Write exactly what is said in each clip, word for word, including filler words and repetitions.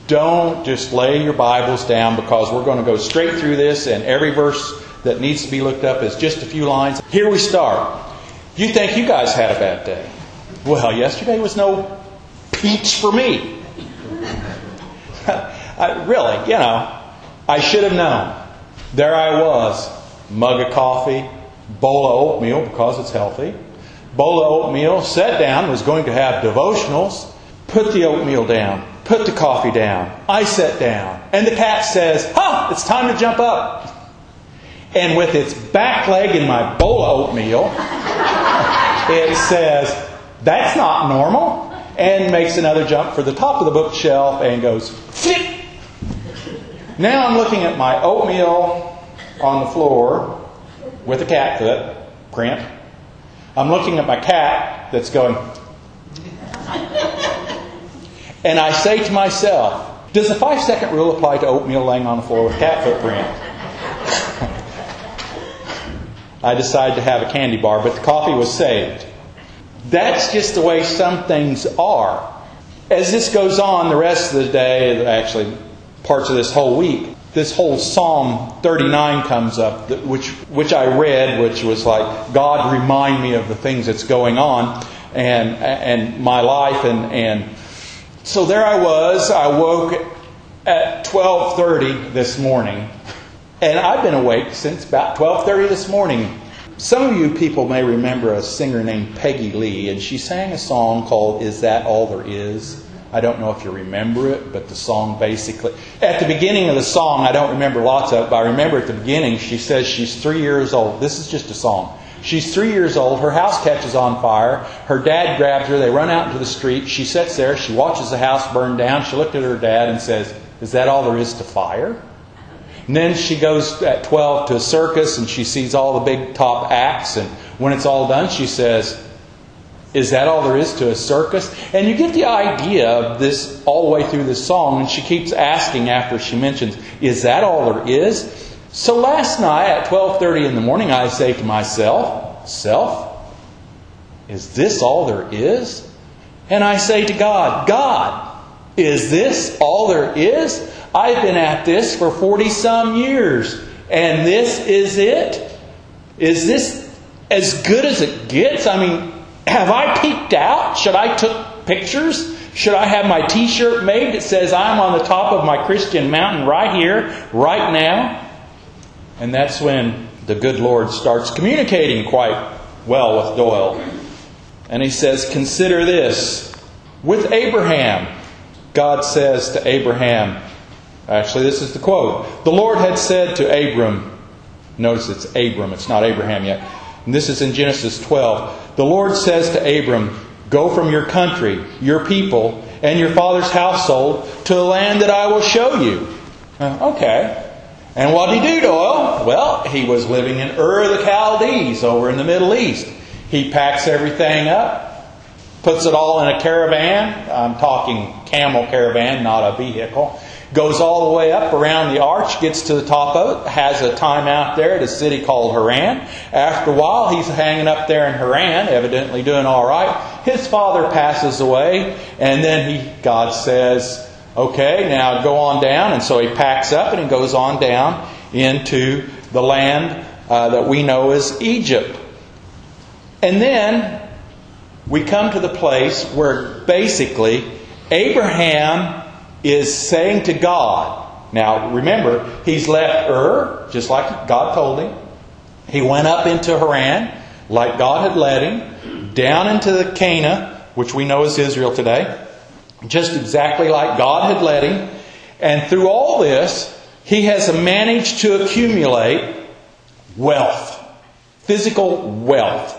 don't just lay your Bibles down, because we're going to go straight through this, and every verse that needs to be looked up is just a few lines. Here we start. You think you guys had a bad day. Well, yesterday was no peach for me. I, really, you know, I should have known. There I was, mug of coffee, bowl of oatmeal because it's healthy. Bowl of oatmeal, sat down, was going to have devotionals, put the oatmeal down, put the coffee down. I sat down, and the cat says, "Huh, it's time to jump up." And with its back leg in my bowl of oatmeal, it says, "That's not normal," and makes another jump for the top of the bookshelf and goes, flip. Now I'm looking at my oatmeal on the floor with a cat foot print. I'm looking at my cat that's going. And I say to myself, does the five second rule apply to oatmeal laying on the floor with cat foot print? I decided to have a candy bar, but the coffee was saved. That's just the way some things are. As this goes on the rest of the day, actually parts of this whole week, this whole Psalm thirty-nine comes up, which which I read, which was like, God, remind me of the things that's going on and and my life. And, and so there I was. I woke at twelve thirty this morning. And I've been awake since about twelve thirty this morning. Some of you people may remember a singer named Peggy Lee, and she sang a song called Is That All There Is? I don't know if you remember it, but the song basically... At the beginning of the song, I don't remember lots of it, but I remember at the beginning, she says she's three years old. This is just a song. She's three years old. Her house catches on fire. Her dad grabs her. They run out into the street. She sits there. She watches the house burn down. She looked at her dad and says, is that all there is to fire? And then she goes at twelve to a circus and she sees all the big top acts. And when it's all done, she says, is that all there is to a circus? And you get the idea of this all the way through this song. And she keeps asking after she mentions, is that all there is? So last night at twelve thirty in the morning, I say to myself, Self, is this all there is? And I say to God, God, is this all there is? I've been at this for forty some years. And this is it? Is this as good as it gets? I mean, have I peeked out? Should I took pictures? Should I have my t-shirt made that says I'm on the top of my Christian mountain right here, right now? And that's when the good Lord starts communicating quite well with Doyle. And he says, consider this. With Abraham, God says to Abraham, actually this is the quote, the Lord had said to Abram, notice it's Abram, it's not Abraham yet. And this is in Genesis twelve. The Lord says to Abram, go from your country, your people, and your father's household to a land that I will show you. Uh, okay. And what did he do, Doyle? Well, he was living in Ur of the Chaldees over in the Middle East. He packs everything up, puts it all in a caravan. I'm talking camel caravan, not a vehicle. Goes all the way up around the arch, gets to the top of it, has a time out there at a city called Haran. After a while, he's hanging up there in Haran, evidently doing all right. His father passes away, and then he, God says, okay, now go on down. And so he packs up and he goes on down into the land uh, that we know as Egypt. And then we come to the place where basically Abraham is saying to God, now remember, he's left Ur, just like God told him. He went up into Haran, like God had led him, down into the Canaan, which we know as Israel today, just exactly like God had led him. And through all this, he has managed to accumulate wealth, physical wealth.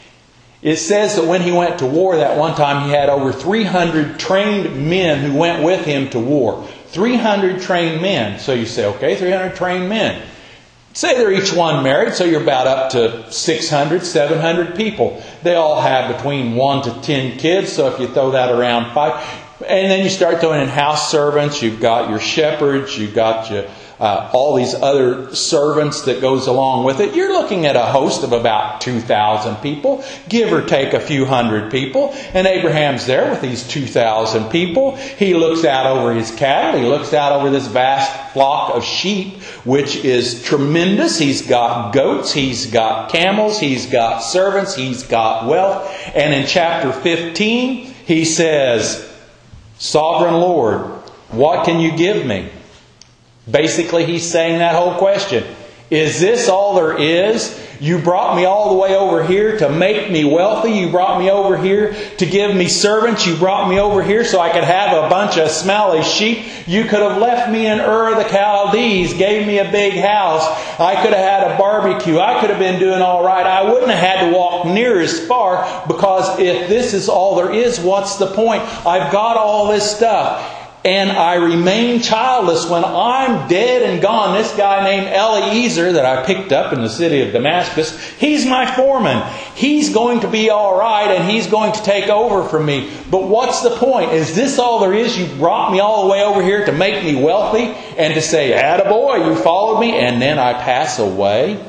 It says that when he went to war that one time, he had over three hundred trained men who went with him to war. three hundred trained men. So you say, okay, three hundred trained men. Say they're each one married, so you're about up to six hundred, seven hundred people. They all have between one to ten kids, so if you throw that around five, And then you start throwing in house servants. You've got your shepherds. You've got your, uh, all these other servants that goes along with it. You're looking at a host of about two thousand people, give or take a few hundred people. And Abraham's there with these two thousand people. He looks out over his cattle. He looks out over this vast flock of sheep, which is tremendous. He's got goats. He's got camels. He's got servants. He's got wealth. And in chapter fifteen, he says, Sovereign Lord, what can you give me? Basically, he's saying that whole question. Is this all there is? You brought me all the way over here to make me wealthy. You brought me over here to give me servants. You brought me over here so I could have a bunch of smelly sheep. You could have left me in Ur of the Chaldees, gave me a big house. I could have had a barbecue. I could have been doing all right. I wouldn't have had to walk near as far, because if this is all there is, what's the point? I've got all this stuff. And I remain childless when I'm dead and gone. This guy named Eliezer that I picked up in the city of Damascus, he's my foreman. He's going to be all right, and he's going to take over from me. But what's the point? Is this all there is? You brought me all the way over here to make me wealthy and to say, attaboy, you followed me, and then I pass away?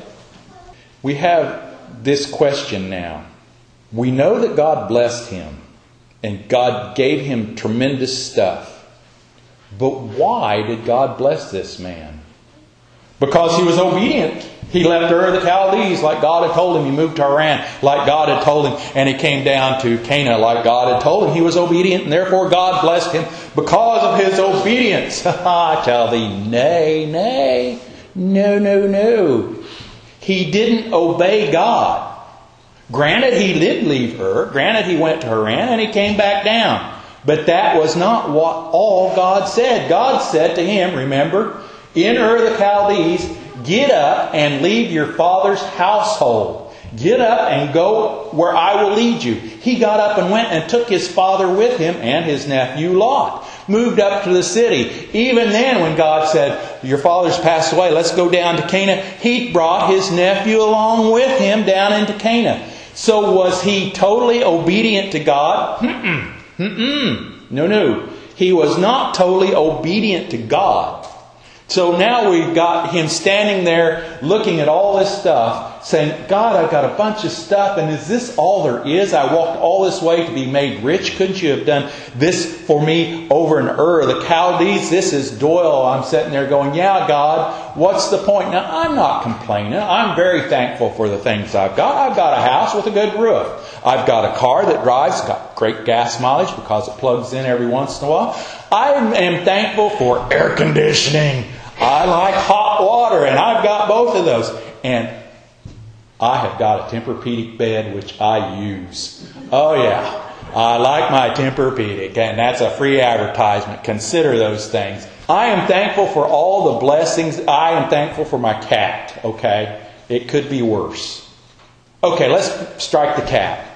We have this question now. We know that God blessed him, and God gave him tremendous stuff. But why did God bless this man? Because he was obedient. He left Ur of the Chaldees like God had told him. He moved to Haran like God had told him. And he came down to Canaan like God had told him. He was obedient, and therefore God blessed him because of his obedience. I tell thee, nay, nay, no, no, no. He didn't obey God. Granted, he did leave Ur. Granted, he went to Haran and he came back down. But that was not what all God said. God said to him, remember, in Ur of the Chaldees, get up and leave your father's household. Get up and go where I will lead you. He got up and went and took his father with him and his nephew Lot. Moved up to the city. Even then, when God said, your father's passed away, let's go down to Canaan, he brought his nephew along with him down into Canaan. So was he totally obedient to God? Mm-mm. Mm-mm. No, no. He was not totally obedient to God. So now we've got him standing there looking at all this stuff, saying, God, I've got a bunch of stuff, and is this all there is? I walked all this way to be made rich. Couldn't you have done this for me over in Ur of the Chaldees? This is Doyle. I'm sitting there going, yeah, God, what's the point? Now, I'm not complaining. I'm very thankful for the things I've got. I've got a house with a good roof. I've got a car that drives, got great gas mileage because it plugs in every once in a while. I am thankful for air conditioning. I like hot water, and I've got both of those. And I have got a Tempur-Pedic bed, which I use. Oh, yeah. I like my Tempur-Pedic, and that's a free advertisement. Consider those things. I am thankful for all the blessings. I am thankful for my cat, okay? It could be worse. Okay, let's strike the cat.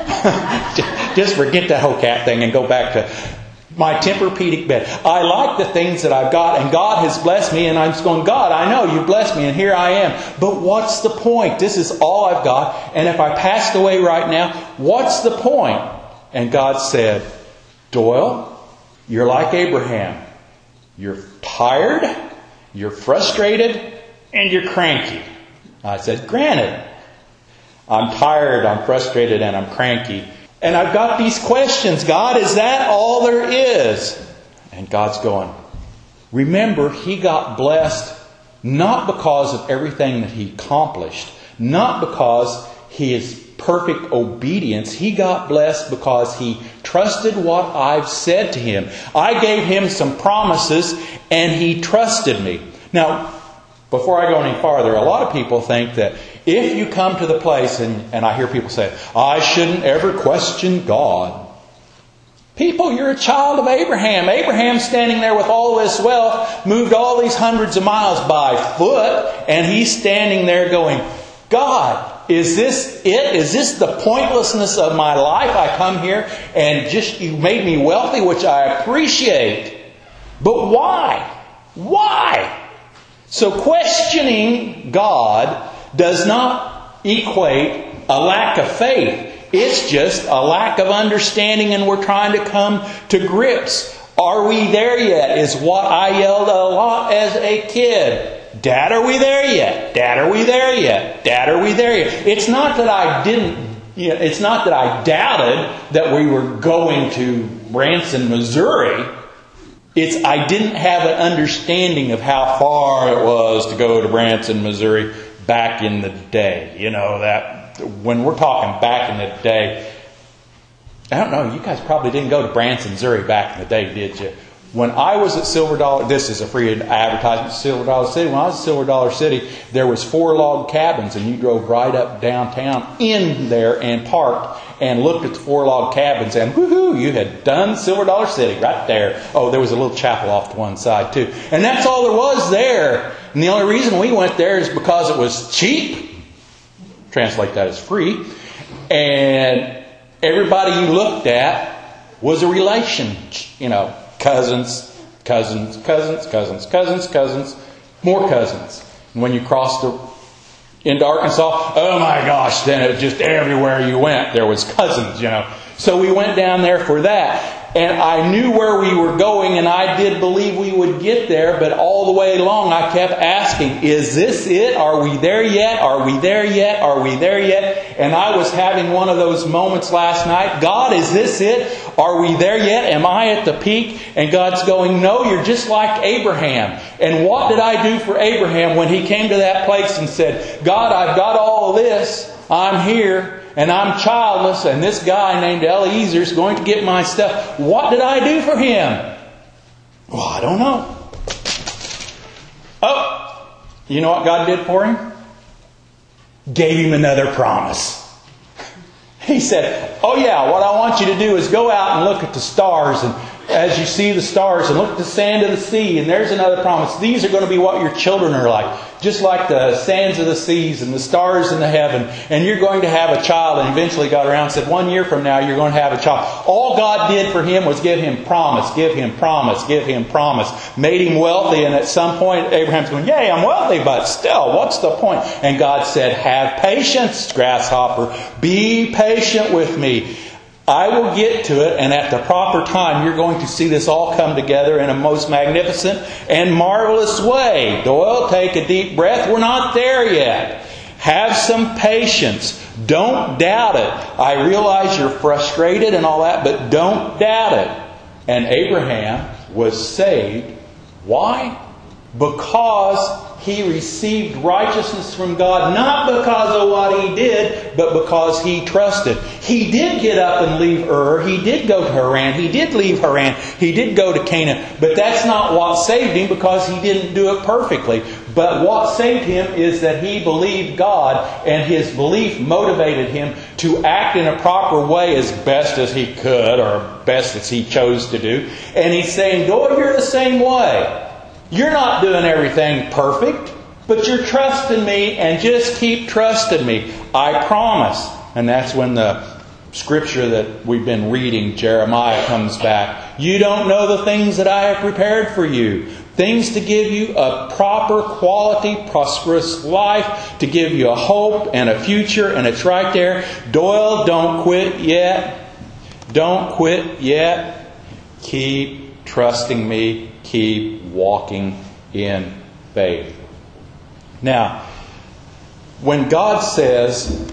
Just forget that whole cat thing and go back to my Tempur-Pedic bed. I like the things that I've got, and God has blessed me, and I'm just going, God, I know you blessed me, and here I am. But what's the point? This is all I've got, and if I passed away right now, what's the point? And God said, Doyle, you're like Abraham. You're tired, you're frustrated, and you're cranky. I said, granted. I'm tired, I'm frustrated, and I'm cranky. And I've got these questions. God, is that all there is? And God's going, remember, he got blessed not because of everything that he accomplished, not because his perfect obedience. He got blessed because he trusted what I've said to him. I gave him some promises, and he trusted me. Now, before I go any farther, a lot of people think that if you come to the place, and, and I hear people say, I shouldn't ever question God. People, you're a child of Abraham. Abraham's standing there with all this wealth, moved all these hundreds of miles by foot, and he's standing there going, God, is this it? Is this the pointlessness of my life? I come here and just you made me wealthy, which I appreciate. But why? Why? So questioning God does not equate a lack of faith. It's just a lack of understanding, and we're trying to come to grips. Are we there yet? Is what I yelled a lot as a kid. Dad, are we there yet? Dad, are we there yet? Dad, are we there yet? It's not that I didn't, you know, it's not that I doubted that we were going to Branson, Missouri. It's I didn't have an understanding of how far it was to go to Branson, Missouri back in the day. You know, that when we're talking back in the day, I don't know, you guys probably didn't go to Branson, Missouri back in the day, did you? When I was at Silver Dollar, this is a free advertisement, Silver Dollar City. When I was at Silver Dollar City, there was four log cabins, and you drove right up downtown in there and parked and looked at the four log cabins, and woohoo, you had done Silver Dollar City right there. Oh, there was a little chapel off to one side too. And that's all there was there. And the only reason we went there is because it was cheap. Translate that as free. And everybody you looked at was a relation, you know. Cousins, cousins, cousins, cousins, cousins, cousins, more cousins. And when you crossed the, into Arkansas, oh my gosh, then it just everywhere you went, there was cousins, you know. So we went down there for that. And I knew where we were going, and I did believe we would get there, but all the way along I kept asking, is this it? Are we there yet? Are we there yet? Are we there yet? And I was having one of those moments last night. God, is this it? Are we there yet? Am I at the peak? And God's going, no, you're just like Abraham. And what did I do for Abraham when he came to that place and said, God, I've got all of this. I'm here. And I'm childless, and this guy named Eliezer is going to get my stuff. What did I do for him? Well, I don't know. Oh, you know what God did for him? Gave him another promise. He said, oh yeah, what I want you to do is go out and look at the stars, and as you see the stars, and look at the sand of the sea, and there's another promise. These are going to be what your children are like. Just like the sands of the seas and the stars in the heaven. And you're going to have a child. And eventually got around and said, one year from now you're going to have a child. All God did for him was give him promise, give him promise, give him promise. Made him wealthy. And at some point Abraham's going, yay, I'm wealthy, but still, what's the point? And God said, have patience, grasshopper. Be patient with me. I will get to it, and at the proper time you're going to see this all come together in a most magnificent and marvelous way. Doyle, take a deep breath. We're not there yet. Have some patience. Don't doubt it. I realize you're frustrated and all that, but don't doubt it. And Abraham was saved. Why? Because he received righteousness from God, not because of what he did, but because he trusted. He did get up and leave Ur. He did go to Haran. He did leave Haran. He did go to Canaan. But that's not what saved him, because he didn't do it perfectly. But what saved him is that he believed God, and his belief motivated him to act in a proper way as best as he could, or best as he chose to do. And he's saying, Lord, you're the same way. You're not doing everything perfect, but you're trusting me, and just keep trusting me. I promise. And that's when the scripture that we've been reading, Jeremiah, comes back. You don't know the things that I have prepared for you. Things to give you a proper, quality, prosperous life, to give you a hope and a future, and it's right there. Doyle, don't quit yet. Don't quit yet. Keep trusting me. Keep walking in faith. Now, when God says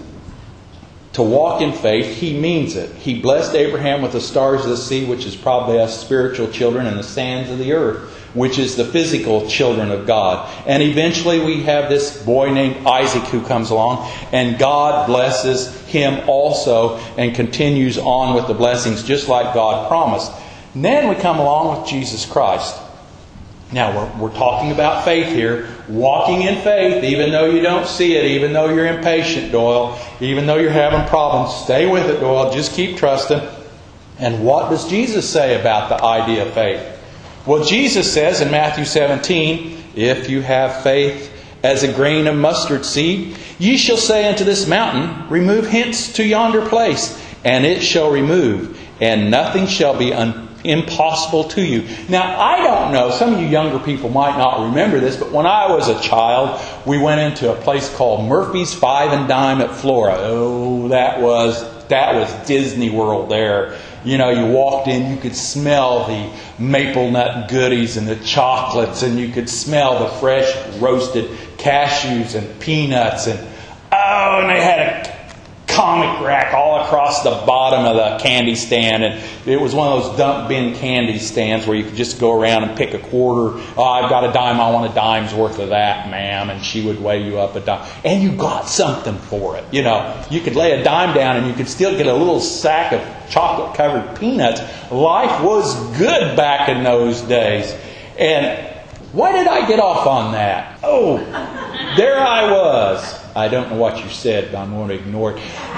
to walk in faith, He means it. He blessed Abraham with the stars of the sea, which is probably us spiritual children, and the sands of the earth, which is the physical children of God. And eventually we have this boy named Isaac who comes along, and God blesses him also and continues on with the blessings just like God promised. And then we come along with Jesus Christ. Now, we're, we're talking about faith here. Walking in faith, even though you don't see it, even though you're impatient, Doyle, even though you're having problems, stay with it, Doyle. Just keep trusting. And what does Jesus say about the idea of faith? Well, Jesus says in Matthew seventeen, if you have faith as a grain of mustard seed, ye shall say unto this mountain, remove hence to yonder place, and it shall remove, and nothing shall be un- impossible to you. Now, I don't know, some of you younger people might not remember this, but when I was a child, we went into a place called Murphy's Five and Dime at Flora. Oh, that was that was Disney World there. You know, you walked in, you could smell the maple nut goodies and the chocolates, and you could smell the fresh roasted cashews and peanuts. And oh, and they had a comic rack all across the bottom of the candy stand, and it was one of those dump bin candy stands where you could just go around and pick a quarter. Oh, I've got a dime, I want a dime's worth of that, ma'am, and she would weigh you up a dime, and you got something for it. You know, you could lay a dime down and you could still get a little sack of chocolate covered peanuts. Life was good back in those days. And why did I get off on that? Oh, there I was. I don't know what you said, but I'm going to ignore it.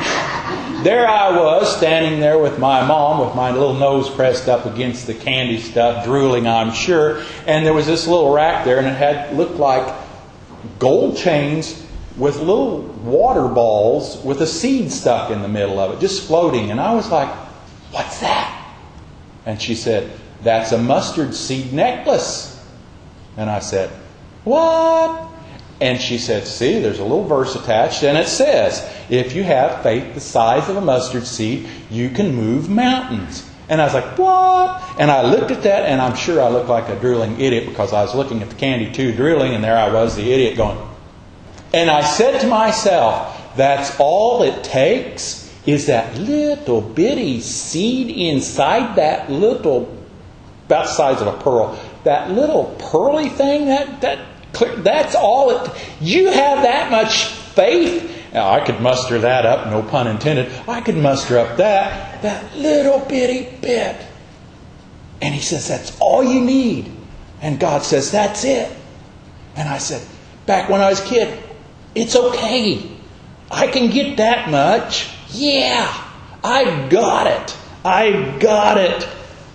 There I was, standing there with my mom, with my little nose pressed up against the candy stuff, drooling, I'm sure. And there was this little rack there, and it had looked like gold chains with little water balls with a seed stuck in the middle of it, just floating. And I was like, what's that? And she said, that's a mustard seed necklace. And I said, what? And she said, see, there's a little verse attached, and it says, if you have faith the size of a mustard seed, you can move mountains. And I was like, what? And I looked at that, and I'm sure I looked like a drooling idiot because I was looking at the candy too, drooling, and there I was, the idiot, going. And I said to myself, that's all it takes is that little bitty seed inside that little, about the size of a pearl, that little pearly thing, that that that's all it. You have that much faith. Now, I could muster that up, no pun intended. I could muster up that, that little bitty bit. And he says, that's all you need. And God says, that's it. And I said, back when I was a kid, it's okay. I can get that much. Yeah, I got it. I got it.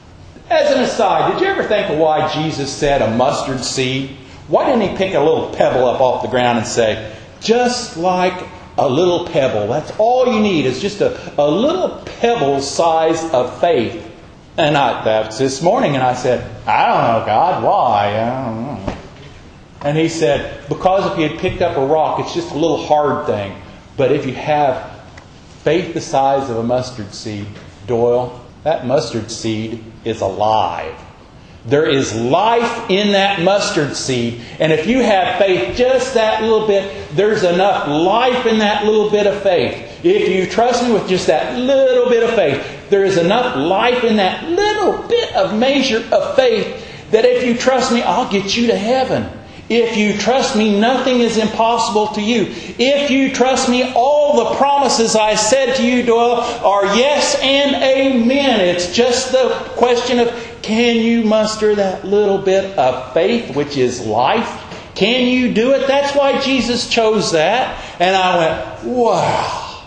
As an aside, did you ever think of why Jesus said a mustard seed? Why didn't he pick a little pebble up off the ground and say, just like a little pebble, that's all you need is just a, a little pebble size of faith. And I, that's this morning, and I said, I don't know, God, why? I don't know. And he said, because if you had picked up a rock, it's just a little hard thing. But if you have faith the size of a mustard seed, Doyle, that mustard seed is alive. There is life in that mustard seed. And if you have faith just that little bit, there's enough life in that little bit of faith. If you trust me with just that little bit of faith, there is enough life in that little bit of measure of faith that if you trust me, I'll get you to heaven. If you trust me, nothing is impossible to you. If you trust me, all the promises I said to you, Doyle, are yes and amen. It's just the question of, can you muster that little bit of faith, which is life? Can you do it? That's why Jesus chose that. And I went, wow.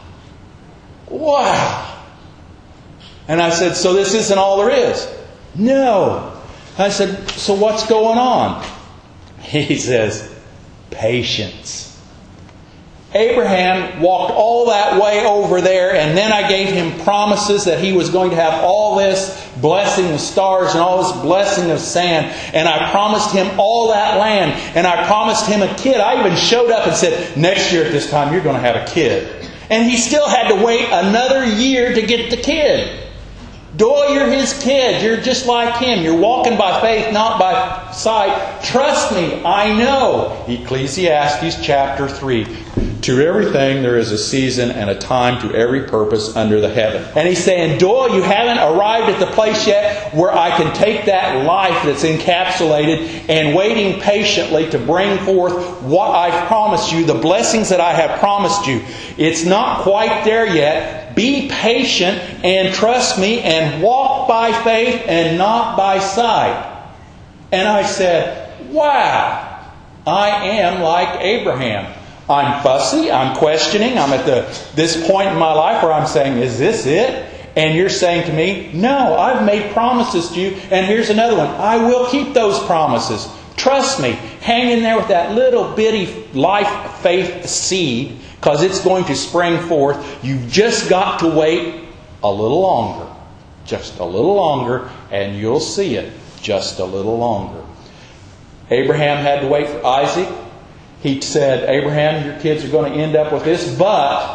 Wow. And I said, so this isn't all there is? No. I said, so what's going on? He says, patience. Abraham walked all that way over there, and then I gave him promises that he was going to have all this blessing of stars and all this blessing of sand. And I promised him all that land. And I promised him a kid. I even showed up and said, next year at this time, you're going to have a kid. And he still had to wait another year to get the kid. Doyle, you're his kid. You're just like him. You're walking by faith, not by sight. Trust me, I know. Ecclesiastes chapter three. To everything there is a season and a time to every purpose under the heaven. And he's saying, Doyle, you haven't arrived at the place yet where I can take that life that's encapsulated and waiting patiently to bring forth what I've promised you, the blessings that I have promised you. It's not quite there yet. Be patient and trust me and walk by faith and not by sight. And I said, wow, I am like Abraham. I'm fussy, I'm questioning, I'm at the this point in my life where I'm saying, is this it? And you're saying to me, no, I've made promises to you, and here's another one. I will keep those promises. Trust me, hang in there with that little bitty life faith seed, because it's going to spring forth. You've just got to wait a little longer. Just a little longer, and you'll see it just a little longer. Abraham had to wait for Isaac. He said, Abraham, your kids are going to end up with this, but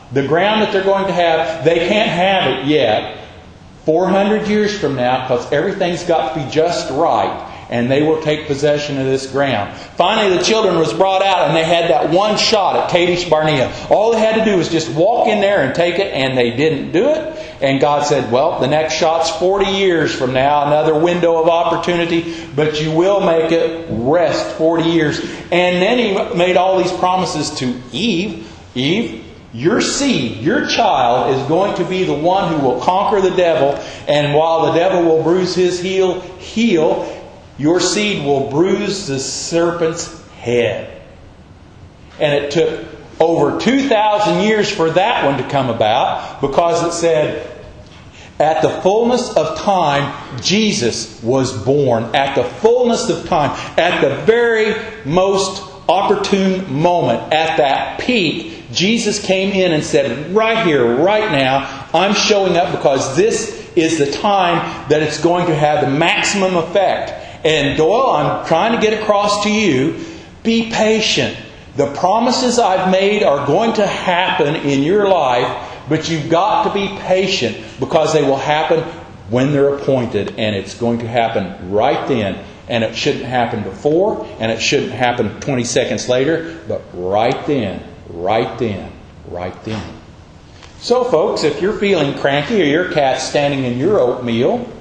The ground that they're going to have, they can't have it yet. four hundred years from now, because everything's got to be just right, and they will take possession of this ground. Finally, the children was brought out, and they had that one shot at Kadesh Barnea. All they had to do was just walk in there and take it, and they didn't do it. And God said, well, the next shot's forty years from now, another window of opportunity, but you will make it rest forty years. And then He made all these promises to Eve. Eve, your seed, your child, is going to be the one who will conquer the devil. And while the devil will bruise his heel, heel, your seed will bruise the serpent's head. And it took over two thousand years for that one to come about, because it said, at the fullness of time, Jesus was born. At the fullness of time, at the very most opportune moment, at that peak, Jesus came in and said, right here, right now, I'm showing up because this is the time that it's going to have the maximum effect. And Doyle, I'm trying to get across to you, be patient. The promises I've made are going to happen in your life, but you've got to be patient, because they will happen when they're appointed, and it's going to happen right then. And it shouldn't happen before, and it shouldn't happen twenty seconds later, but right then, right then, right then. So folks, if you're feeling cranky, or your cat's standing in your oatmeal,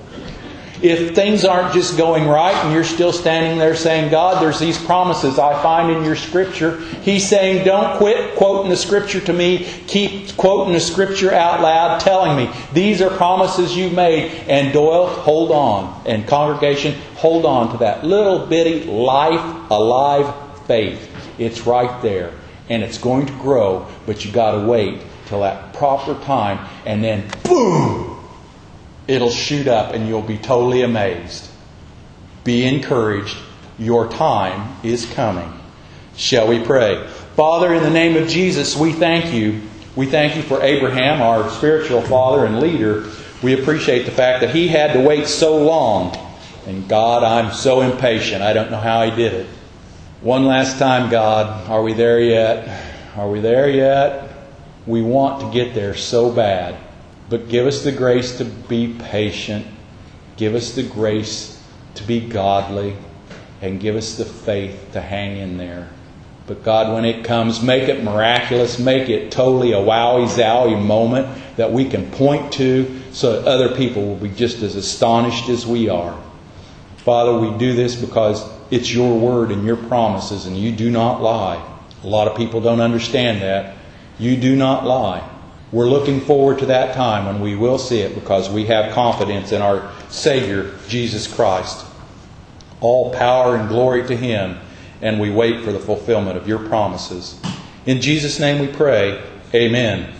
if things aren't just going right and you're still standing there saying, God, there's these promises I find in your Scripture. He's saying, don't quit quoting the Scripture to me. Keep quoting the Scripture out loud, telling me, these are promises you've made. And Doyle, hold on. And congregation, hold on to that little bitty life, alive faith. It's right there. And it's going to grow, but you got to wait till that proper time. And then, boom! It'll shoot up and you'll be totally amazed. Be encouraged. Your time is coming. Shall we pray? Father, in the name of Jesus, we thank you. We thank you for Abraham, our spiritual father and leader. We appreciate the fact that he had to wait so long. And God, I'm so impatient. I don't know how he did it. One last time, God, are we there yet? Are we there yet? We want to get there so bad. But give us the grace to be patient. Give us the grace to be godly. And give us the faith to hang in there. But God, when it comes, make it miraculous. Make it totally a wowie-zowie moment that we can point to, so that other people will be just as astonished as we are. Father, we do this because it's your word and your promises, and you do not lie. A lot of people don't understand that. You do not lie. We're looking forward to that time when we will see it, because we have confidence in our Savior, Jesus Christ. All power and glory to Him, and we wait for the fulfillment of your promises. In Jesus' name we pray. Amen.